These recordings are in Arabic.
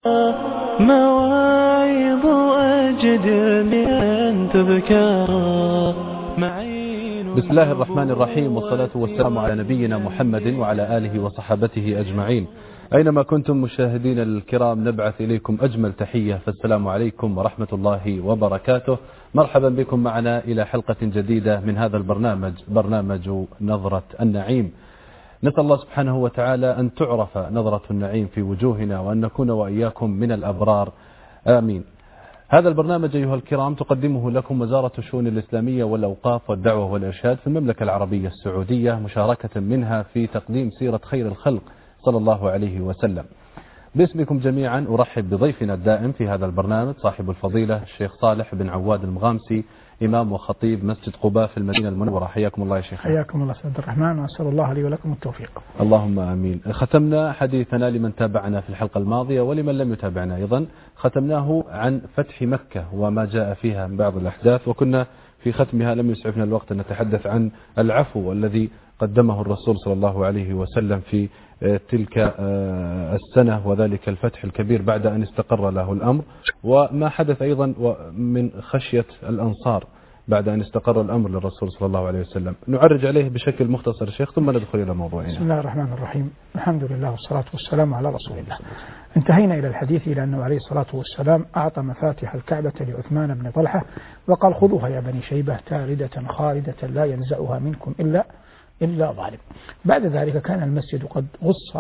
مواعظ أجدر أن تذكر. بسم الله الرحمن الرحيم، والصلاة والسلام على نبينا محمد وعلى آله وصحابته أجمعين. أينما كنتم مشاهدين الكرام، نبعث إليكم أجمل تحية، فالسلام عليكم ورحمة الله وبركاته. مرحبا بكم معنا إلى حلقة جديدة من هذا البرنامج، برنامج نظرة النعيم. نسأل الله سبحانه وتعالى أن تعرف نظرة النعيم في وجوهنا، وأن نكون وإياكم من الأبرار، آمين. هذا البرنامج أيها الكرام تقدمه لكم وزارة الشؤون الإسلامية والأوقاف والدعوة والإرشاد في المملكة العربية السعودية، مشاركة منها في تقديم سيرة خير الخلق صلى الله عليه وسلم. باسمكم جميعا أرحب بضيفنا الدائم في هذا البرنامج، صاحب الفضيلة الشيخ صالح بن عواد المغامسي، إمام وخطيب مسجد قباء في المدينة المنورة. حياكم الله يا شيخ. حياكم الله سيد الرحمن، وأسأل الله لي ولكم التوفيق. اللهم آمين. ختمنا حديثنا لمن تابعنا في الحلقة الماضية ولمن لم يتابعنا أيضا، ختمناه عن فتح مكة وما جاء فيها من بعض الأحداث، وكنا في ختمها لم يسعفنا الوقت أن نتحدث عن العفو الذي قدمه الرسول صلى الله عليه وسلم في تلك السنة، وذلك الفتح الكبير بعد أن استقر له الأمر، وما حدث أيضا من خشية الأنصار بعد أن استقر الأمر للرسول صلى الله عليه وسلم. نعرج عليه بشكل مختصر شيخ، ثم ندخل إلى موضوعنا. بسم الله الرحمن الرحيم، الحمد لله والصلاة والسلام على رسول الله. انتهينا إلى الحديث إلى أنه عليه الصلاة والسلام أعطى مفاتيح الكعبة لعثمان بن طلحة، وقال: خذوها يا بني شيبة تاردة خالدة لا ينزعها منكم إلا ظالم. بعد ذلك كان المسجد قد غص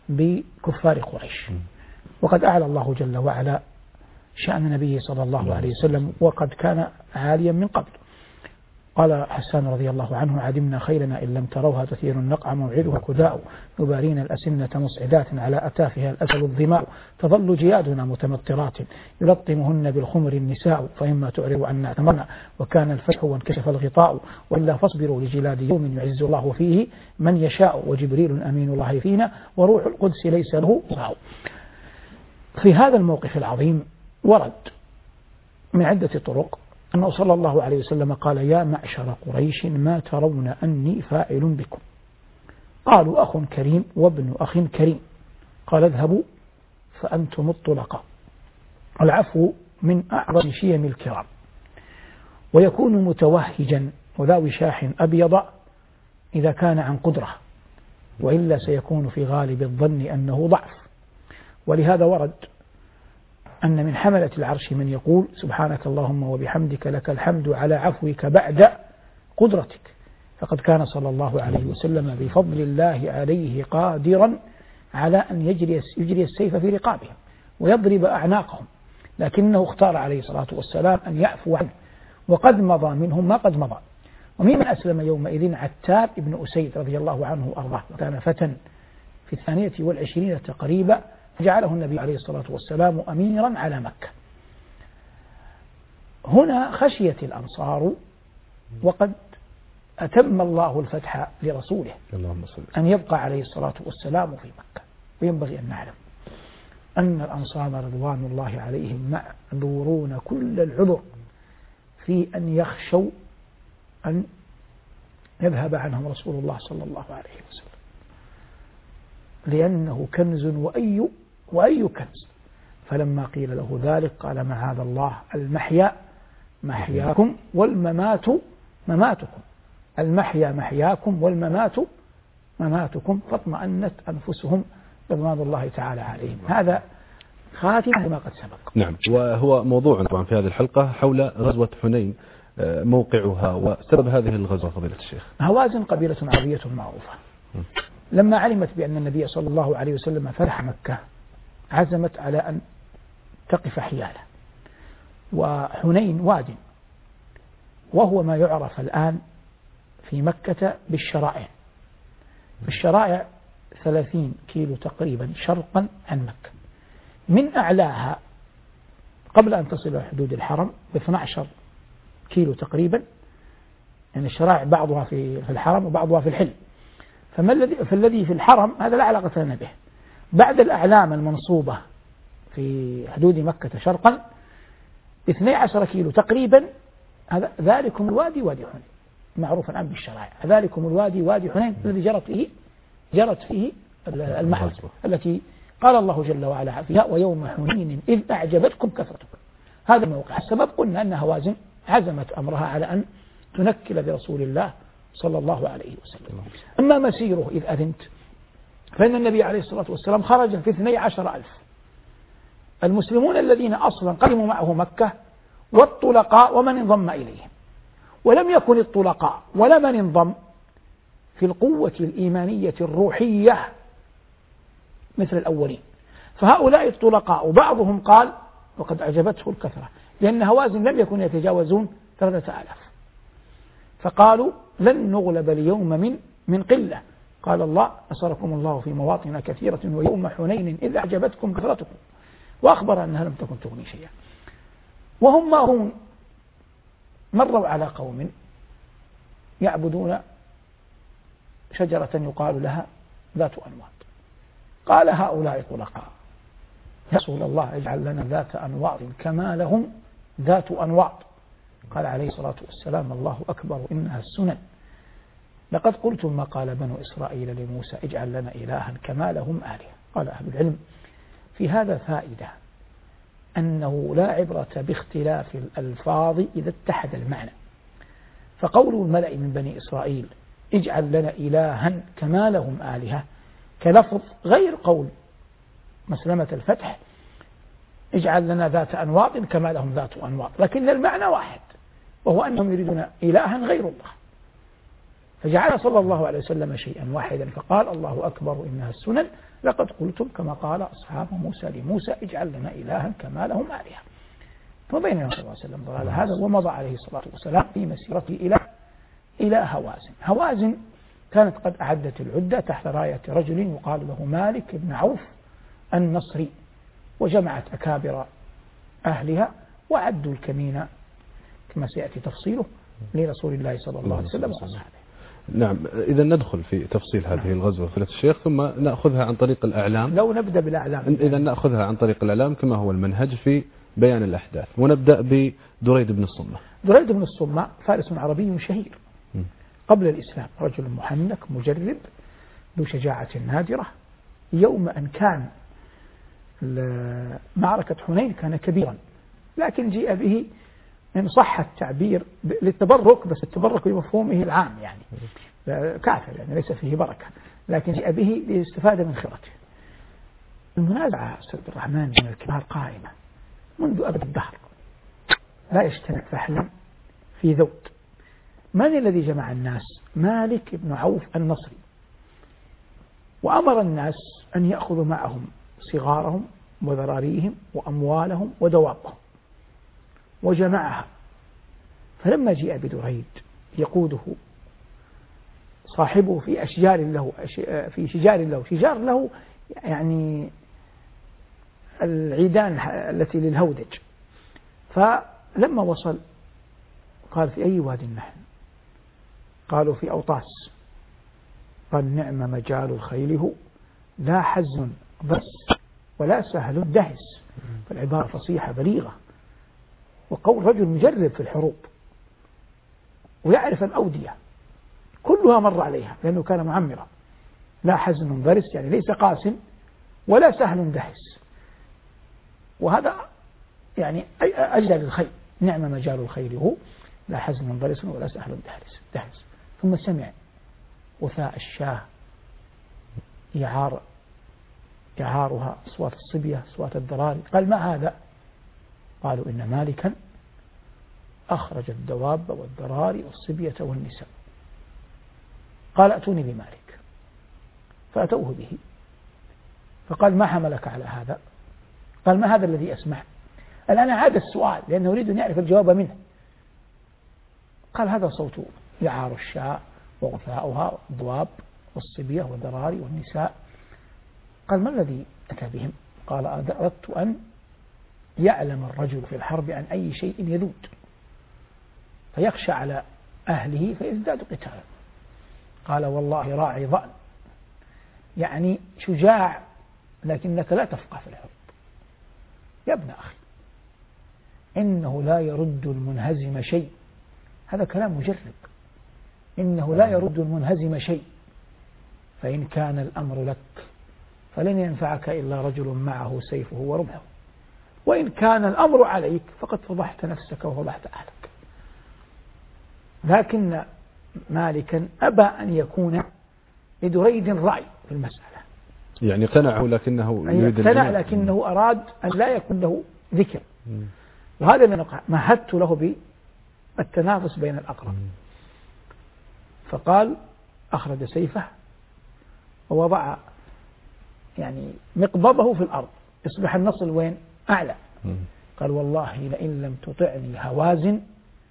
بكفار قريش، وقد أعلى الله جل وعلا شأن نبيه صلى الله عليه وسلم، وقد كان عاليا من قبل. قال حسان رضي الله عنه: عدمنا خيلنا إن لم تروها تثير النقع موعدها كذاء، يبارين الأسنة مصعدات على أتافها الأسل الظماء، تظل جيادنا متمطرات يلطمهن بالخمر النساء، فإما تعرض عنا اعتمرنا وكان الفتح وانكشف الغطاء، وإلا فاصبروا لجلاد يوم يعز الله فيه من يشاء، وجبريل أمين الله فينا وروح القدس ليس له ضاء. في هذا الموقف العظيم ورد من عدة طرق أنه صلى الله عليه وسلم قال: يا معشر قريش ما ترون أني فاعل بكم؟ قالوا: أخ كريم وابن أخ كريم. قال: اذهبوا فأنتم الطلقاء. العفو من أعظم شيم الكرام، ويكون متوهجا وذا وشاح أبيض إذا كان عن قدرة، وإلا سيكون في غالب الظن أنه ضعف. ولهذا ورد أن من حملة العرش من يقول: سبحانك اللهم وبحمدك لك الحمد على عفوك بعد قدرتك. فقد كان صلى الله عليه وسلم بفضل الله عليه قادرا على أن يجري السيف في رقابهم ويضرب أعناقهم، لكنه اختار عليه الصلاة والسلام أن يعفو عنه، وقد مضى منهم ما قد مضى. وممن أسلم يومئذ عتاب بن أسيد رضي الله عنه وأرضاه، وكان فتى في 22 تقريبا، جعله النبي عليه الصلاة والسلام أميرا على مكة. هنا خشيت الأنصار، وقد أتم الله الفتح لرسوله أن يبقى عليه الصلاة والسلام في مكة. وينبغي أن نعلم أن الأنصار رضوان الله عليهم معذورون كل العذر في أن يخشوا أن يذهب عنهم رسول الله صلى الله عليه وسلم، لأنه كنز وأي كنز. فلما قيل له ذلك قال: معاذ الله، المحيا محياكم والممات مماتكم، المحيا محياكم والممات مماتكم. فاطمأنت أنفسهم رضوان الله تعالى عليهم. هذا خاتمة ما قد سبق. نعم، وهو موضوع طبعا في هذه الحلقة حول غزوة حنين، موقعها وسبب هذه الغزوة. فضيلة الشيخ، هوازن قبيلة عربية معروفة، لما علمت بأن النبي صلى الله عليه وسلم فتح مكة عزمت على أن تقف حياله. وحنين واد، وهو ما يعرف الآن في مكة بالشرائع. الشرائع 30 كيلو تقريبا شرقا عن مكة، من أعلاها قبل أن تصل إلى حدود الحرم ب12 كيلو تقريبا، يعني الشرائع بعضها في الحرم وبعضها في الحل. فالذي في الحرم هذا لا علاقة لنا به. بعد الأعلام المنصوبة في حدود مكة شرقا ب12 كيلو تقريبا، ذلكم الوادي وادي حنين، معروف الآن بالشرائع. ذلكم الوادي وادي حنين الذي جرت فيه المعركة التي قال الله جل وعلا فيها ويوم حنين إذ أعجبتكم كثرتكم. هذا الموقع. السبب قلنا أن هوازن عزمت أمرها على أن تنكل برسول الله صلى الله عليه وسلم. أما مسيره إذ أذنت فإن النبي عليه الصلاة والسلام خرج في 12,000. المسلمون الذين أصلا قدموا معه مكة والطلقاء ومن انضم إليهم، ولم يكن الطلقاء ولا من انضم في القوة الإيمانية الروحية مثل الأولين. فهؤلاء الطلقاء بعضهم قال وقد أعجبته الكثرة، لأن هوازن لم يكن يتجاوزون 3,000، فقالوا لن نغلب اليوم من قلة. قال الله نصركم الله في مواطن كثيرة ويوم حنين إذ أعجبتكم كثرتكم، وأخبر أنها لم تكن تغني شيئا. وهم مارون مروا على قوم يعبدون شجرة يقال لها ذات أنواط. قال هؤلاء طلقاء يا رسول الله اجعل لنا ذات أنواط كما لهم ذات أنواط. قال عليه الصلاة والسلام الله أكبر إنها السنن. لقد قلتم ما قال بنو إسرائيل لموسى اجعل لنا إلها كما لهم آلهة. قال أهل العلم في هذا فائدة أنه لا عبرة باختلاف الألفاظ إذا اتحد المعنى. فقول الملأ من بني إسرائيل اجعل لنا إلها كما لهم آلهة كلفظ غير قول مسلمة الفتح اجعل لنا ذات أنواط كما لهم ذات أنواط، لكن المعنى واحد، وهو أنهم يريدون إلها غير الله. فجعل صلى الله عليه وسلم شيئا واحدا فقال الله أكبر إنها السنن لقد قلتم كما قال أصحاب موسى لموسى اجعل لنا إلها كما لهم آلهة. فبيننا صلى الله عليه وسلم ضلال هذا، ومضى عليه الصلاة والسلام في مسيرته إلى هوازن. هوازن كانت قد أعدت العدة تحت راية رجل يقال له مالك بن عوف النصري، وجمعت أكابر أهلها وعدوا الكمين كما سيأتي تفصيله لرسول الله صلى الله عليه وسلم وأصحابه. نعم، إذا ندخل في تفصيل هذه الغزوة فضيلة الشيخ، ثم نأخذها عن طريق الأعلام. لو نبدأ بالأعلام إذا نأخذها عن طريق الأعلام كما هو المنهج في بيان الأحداث، ونبدأ بدريد بن الصمة. دريد بن الصمة فارس عربي شهير قبل الإسلام، رجل محنك مجرب ذو شجاعة نادرة. يوم أن كان معركة حنين كان كبيرا، لكن جيء به إن صح التعبير للتبرك، بس التبرك بمفهومه العام يعني كافر يعني ليس فيه بركة، لكن جاء به للاستفادة من خيرته. المنازعة عبد الرحمن من الكبار قائمة منذ أبد الدهر، لا يجتمع فحلا في ذود. من الذي جمع الناس؟ مالك بن عوف النصري، وأمر الناس أن يأخذوا معهم صغارهم وذراريهم وأموالهم ودوابهم، وجمعها. فلما جاء بدريد يقوده صاحبه في أشجار له، في شجار له يعني العيدان التي للهودج. فلما وصل قال في أي واد نحن؟ قالوا في أوطاس. قال نعم مجال الخيل هو لا حزن بس ولا سهل دهس. فالعبارة فصيحة بليغة، وقول رجل مجرب في الحروب ويعرف الأودية كلها مر عليها لأنه كان معمرا. لا حزن برس يعني ليس قاس ولا سهل دهس، وهذا يعني أجل للخيل. نعم مجال الخيل هو لا حزن برس ولا سهل دهس. ثم سمع وثاء الشاه يعارها أصوات الصبية أصوات الضراري. قال ما هذا؟ قالوا إن مالكا أخرج الدواب والضراري والصبية والنساء. قال أتوني بمالك، فأتوه به. فقال ما حملك على هذا؟ قال ما هذا الذي أسمع؟ الآن عاد السؤال لأنه يريد أن يعرف الجواب منه. قال هذا صوت يعار الشاء وغثاؤها والضواب والصبية والضراري والنساء. قال ما الذي أتى بهم؟ قال أردت أن يعلم الرجل في الحرب عن أي شيء يذود فيخشى على أهله فيزداد قتالا. قال والله راعي ضأن، يعني شجاع لكنك لا تفقه في الحرب. يا ابن أخي إنه لا يرد المنهزم شيء. هذا كلام مجرب. إنه لا يرد المنهزم شيء، فإن كان الأمر لك فلن ينفعك إلا رجل معه سيفه ورمحه، وإن كان الأمر عليك فقد فضحت نفسك وفضحت أهلك. لكن مالكا أبى أن يكون لدريد رأي في المسألة، يعني اقتنعه لكنه يريد اقتنع لكنه أراد أن لا يكون له ذكر، وهذا من مهدت له بالتنافس بين الأقرب. فقال أخرج سيفه ووضع يعني مقبضه في الأرض، يصبح النصل وين؟ أعلى. قال والله لئن لم تطعني هوازن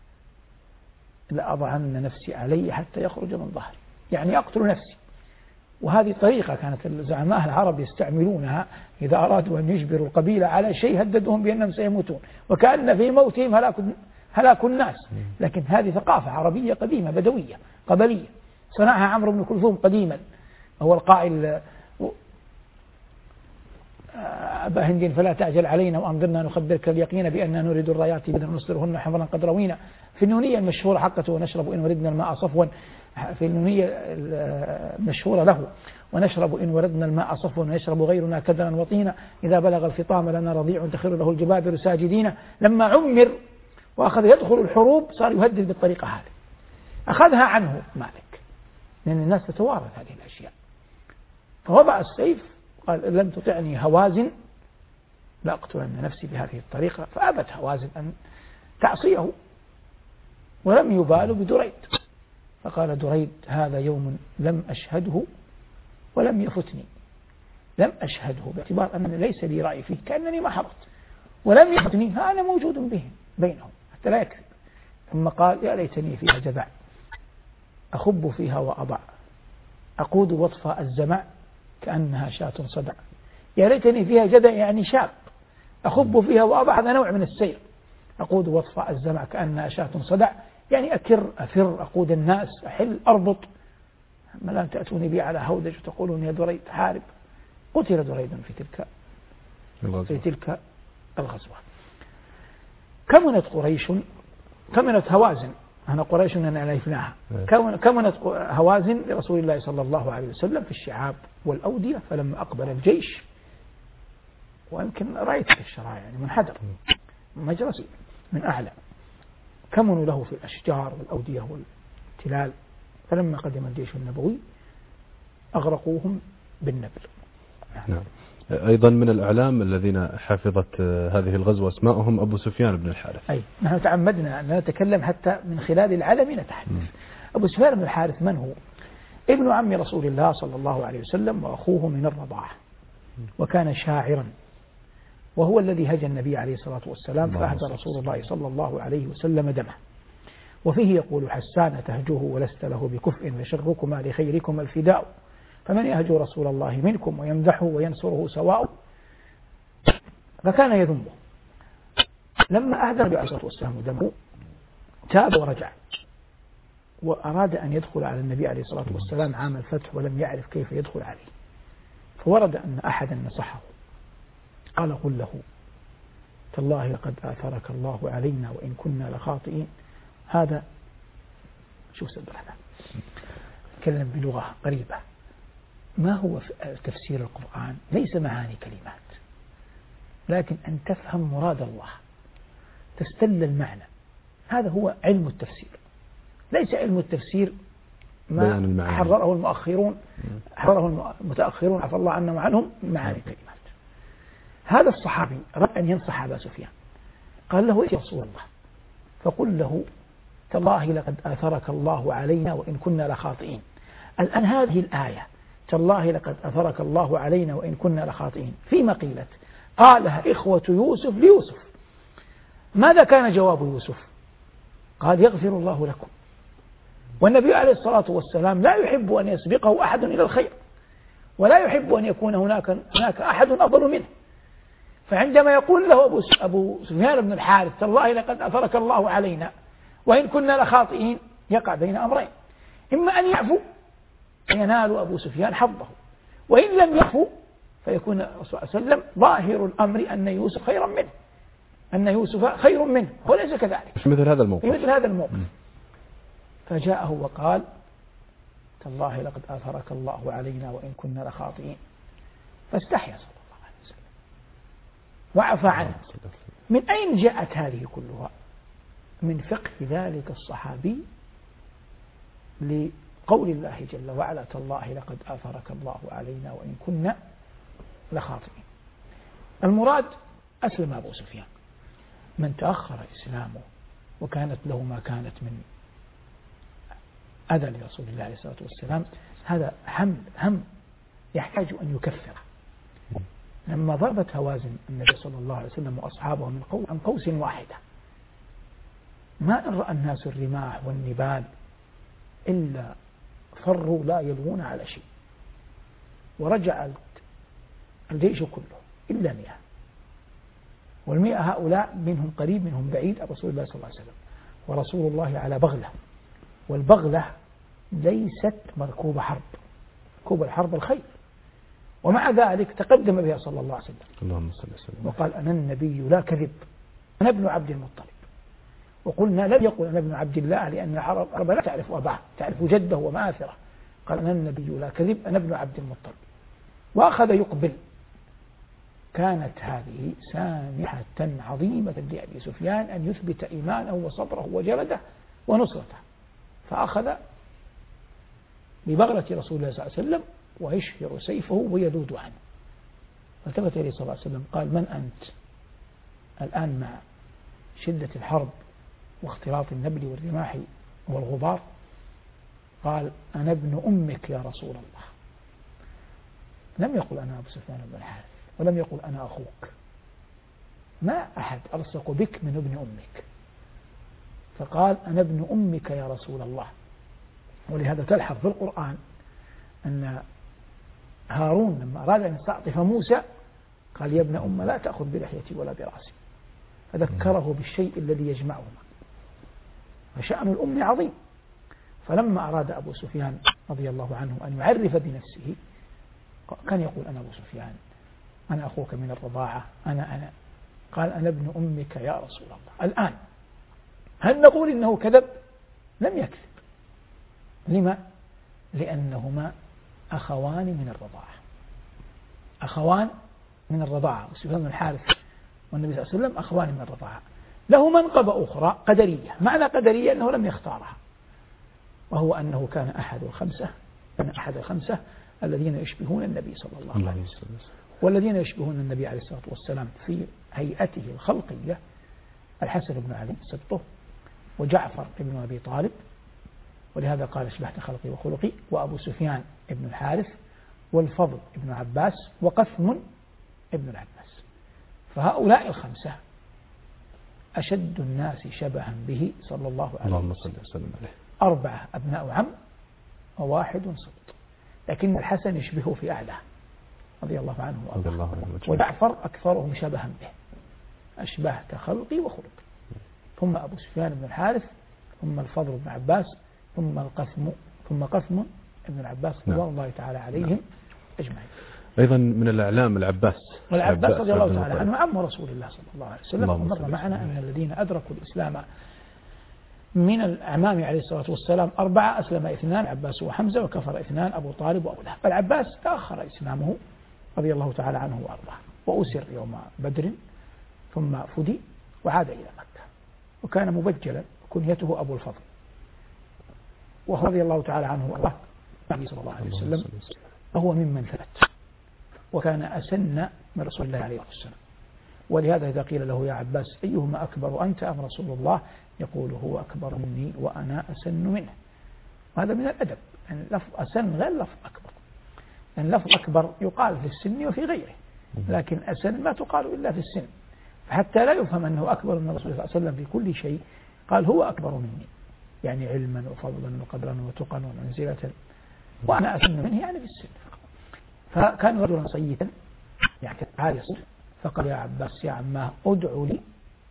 لأضعن نفسي علي حتى يخرج من ظهري، يعني أقتل نفسي. وهذه طريقة كانت الزعماء العرب يستعملونها إذا أرادوا أن يجبروا القبيلة على شيء هددهم بأنهم سيموتون، وكأن في موتهم هلاك الناس. لكن هذه ثقافة عربية قديمة بدوية قبلية صنعها عمرو بن كلثوم قديما، هو القائل أبا هند فلا تعجل علينا وأنظرنا نخبرك اليقين بأننا نريد الرايات بدنا نصدرهن حمرا قد روينا. في النونية المشهورة حقته ونشرب إن وردنا الماء صفوا، في النونية المشهورة له ونشرب إن وردنا الماء صفوا ونشرب غيرنا كدرا وطينا، إذا بلغ الفطام لنا رضيع تخر له الجبابر ساجدين. لما عمر وأخذ يدخل الحروب صار يهدد بالطريقة هذه، أخذها عنه مالك لأن الناس تتوارث هذه الأشياء. فوضع السيف قال لم تطعني هوازن لأقتلن نفسي بهذه الطريقة، فأبت هوازن أن تعصيه ولم يبالوا بدريد. فقال دريد هذا يوم لم أشهده ولم يفتني، لم أشهده باعتبار أن ليس لي رأي فيه كأنني ما حضرت، ولم يفتني أنا موجود بينهم حتى لا يكذب. ثم قال يا ليتني فيها جذع أخب فيها وأضع أقود وطفاء الزمع كأنها شاة صدع. يا ليتني فيها جذع يعني شاب، أخب فيها وأضع هذا نوع من السير. أقود وطفاء الزمع كأنها شاة صدع يعني أفر أقود الناس أحل أربط، ما لا تأتوني بي على هودج وتقولون يا دريد حارب. قتل دريد في تلك الغزوة. كمنت هوازن، أنا قريش أننا ألفناها، كمنت هوازن لرسول الله صلى الله عليه وسلم في الشعاب والأودية. فلما أقبل الجيش، ويمكن رأيت في الشرائع يعني منحدر مجرسي من أعلى، كمنوا له في الأشجار والأودية والتلال. فلما قدم الجيش النبوي أغرقوهم بالنبل. نعم. أيضا من الأعلام الذين حفظت هذه الغزوة اسماءهم أبو سفيان بن الحارث. أي نحن تعمدنا أن نتكلم حتى من خلال العلم نتحدث. أبو سفيان بن الحارث من هو؟ ابن عم رسول الله صلى الله عليه وسلم وأخوه من الرضاعة، وكان شاعرا، وهو الذي هجى النبي عليه الصلاة والسلام فأهدى رسول الله صلى الله عليه وسلم دمه. وفيه يقول حسان تهجوه ولست له بكفء فشركما لخيركم الفداء، فمن يهجو رسول الله منكم ويمدحه وينصره سواء. فكان يذمه. لما أهدى النبي عليه الصلاة والسلام دمه تاب ورجع، وأراد أن يدخل على النبي عليه الصلاة والسلام عام الفتح ولم يعرف كيف يدخل عليه. فورد أن أحدا نصحه قال قل له تالله لقد آثرك الله علينا وإن كنا لخاطئين. هذا شو سبب هذا؟ تكلم بلغة قريبة. ما هو تفسير القرآن؟ ليس معاني كلمات، لكن أن تفهم مراد الله، تستل المعنى. هذا هو علم التفسير. ليس علم التفسير ما حرره المؤخرون، حرره المتأخرون عفى الله عنهم وعنهم معاني كلمات. هذا الصحابي أراد أن ينصح أبا سفيان، قال له يا رسول الله فقل له تالله لقد آثرك الله علينا وإن كنا لخاطئين. الآن هذه الآية تالله لقد آثرك الله علينا وإن كنا لخاطئين فيما قيلت؟ قالها إخوة يوسف ليوسف. ماذا كان جواب يوسف؟ قال يغفر الله لكم. والنبي عليه الصلاة والسلام لا يحب أن يسبقه أحد إلى الخير، ولا يحب أن يكون هناك أحد أفضل منه. فعندما يقول له أبو سفيان بن الحارث تالله لقد أثرك الله علينا وإن كنا لخاطئين، يقع بين أمرين: إما أن يعفو ينال أبو سفيان حظه، وإن لم يعفو فيكون الرسول صلى الله عليه وسلم ظاهر الأمر أن يوسف خيرا منه، أن يوسف خير منه، وليس كذلك في مثل هذا الموقف. فجاءه وقال تالله لقد آثرك الله علينا وإن كنا لخاطئين. فاستحيا صلى الله عليه وسلم وعفى عنه. من أين جاءت هذه كلها؟ من فقه ذلك الصحابي لقول الله جل وعلا: تالله لقد آثرك الله علينا وإن كنا لخاطئين. المراد أسلم أبو سفيان، من تأخر إسلامه وكانت له ما كانت من أذى لرسول الله عليه الصلاة والسلام، هذا هم يحتاج أن يكفر. لما ضربت هوازن النبي صلى الله عليه وسلم وأصحابه عن قوس واحدة، ما إن رأى الناس الرماح والنبال إلا فروا لا يلوون على شيء، ورجع الجيش كله إلا 100، وال100 هؤلاء منهم قريب منهم بعيد رسول الله صلى الله عليه وسلم، ورسول الله على بغلة، والبغلة ليست مركوب حرب، مركوب الحرب الخيل، ومع ذلك تقدم بها صلى الله عليه وسلم اللهم صل وسلم وقال: أنا النبي لا كذب، أنا ابن عبد المطلب. وقلنا لم يقل أنا ابن عبد الله لأن العرب لا تعرف أباه، تعرف جده ومآثره. قال: أنا النبي لا كذب، أنا ابن عبد المطلب. وأخذ يقبل. كانت هذه سانحة عظيمة لأبي سفيان أن يثبت إيمانه وصبره وجلده ونصرته، فأخذ ببغلة رسول الله صلى الله عليه وسلم ويشهر سيفه ويذود عنه. فالتفت إليه صلى الله عليه وسلم قال: من أنت الآن مع شدة الحرب واختلاط النبل والرماح والغبار؟ قال: أنا ابن أمك يا رسول الله. لم يقل أنا أبو سفيان بن الحارث، ولم يقل أنا أخوك، ما أحد ألصق بك من ابن أمك، فقال: أنا ابن أمك يا رسول الله. ولهذا تلحظ في القرآن أن هارون لما أراد أن يستعطف موسى قال: يا ابن أم لا تأخذ بلحيتي ولا برأسي، فذكره بالشيء الذي يجمعهما، فشأن الأم عظيم. فلما أراد أبو سفيان رضي الله عنه أن يعرف بنفسه كان يقول: أنا أبو سفيان، أنا أخوك من الرضاعة، أنا قال: أنا ابن أمك يا رسول الله. الآن هل نقول إنه كذب؟ لم يكذب. لما؟ لأنهما أخوان من الرضاعة، أخوان من الرضاعة. سفيان بن الحارث والنبي صلى الله عليه وسلم أخوان من الرضاعة. له منقبة أخرى قدرية. معنى قدرية أنه لم يختارها، وهو أنه كان أحد الخمسة الذين يشبهون النبي صلى الله عليه وسلم. والذين يشبهون النبي عليه الصلاة والسلام في هيئته الخلقية: الحسن بن علي سبطه، وجعفر بن أبي طالب، ولهذا قال: أشبهت خلقي وخلقي، وأبو سفيان بن الحارث، والفضل بن عباس، وقثم بن العباس. فهؤلاء الخمسة أشد الناس شبها به صلى الله عليه وسلم. 4 أبناء عم و1 سبط، لكن الحسن يشبهه في أعلاه رضي الله عنه وأرضاه، وجعفر أكثرهم شبها به، أشبهت خلقي وخلقي، ثم أبو سفيان بن الحارث، ثم الفضل بن عباس، ثم قثم بن العباس رضي الله تعالى عليهم أجمعين. أيضا من الأعلام العباس رضي الله تعالى عنه عم رسول الله صلى الله عليه وسلم. ومر معنا أن الذين أدركوا الإسلام من الأعمام عليه الصلاة والسلام 4، أسلم 2، العباس وحمزة، وكفر 2، أبو طالب وأبو لهب. العباس تأخر إسلامه رضي الله تعالى عنه وأرضاه، وأسر يوم بدر، ثم فدي وعاد إلى مكة، وكان مبجلا، كنيته أبو الفضل، وهو رضي الله تعالى عنه وأرضاه النبي صلى الله عليه وسلم، وهو ممن ثبت، وكان أسن من رسول الله عليه الصلاة والسلام. ولهذا إذا قيل له: يا عباس أيهما أكبر، أنت أم رسول الله؟ يقول: هو أكبر مني وأنا أسن منه. وهذا من الأدب، يعني لفظ أسن غير لفظ أكبر، يعني لفظ أكبر يقال في السن وفي غيره، لكن أسن ما تقال إلا في السن. فحتى لا يفهم أنه أكبر من رسول الله صلى الله عليه وسلم في كل شيء، قال: هو أكبر مني، يعني علما وفضلا وقدرا وتقا ومنزلة، وأنا أسن منه يعني في السن. فكان رجلا صيتا يعني عالي الصوت، فقال: يا عباس يا عماه ادعو لي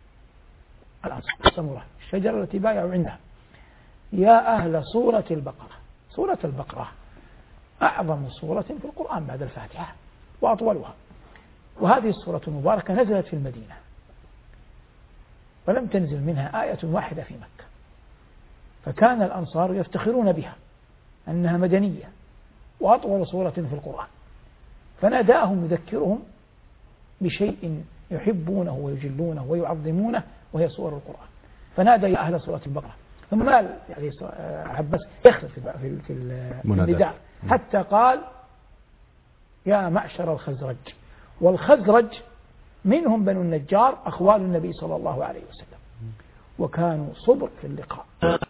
السمرة، الشجرة التي بايعوا عندها، يا أهل سورة البقرة. سورة البقرة أعظم سورة في القرآن بعد الفاتحة وأطولها، وهذه السورة المباركة نزلت في المدينة، ولم تنزل منها آية واحدة في مكة، فكان الأنصار يفتخرون بها أنها مدنية وأطول سورة في القرآن. فناداهم يذكرهم بشيء يحبونه ويجلونه ويعظمونه، وهي سور القرآن. فنادى يا أهل سورة البقرة، ثم مال يعني عباس يخلف في النداء حتى قال يا معشر الخزرج. والخزرج منهم بنو النجار أخوال النبي صلى الله عليه وسلم، وكانوا صبر في اللقاء.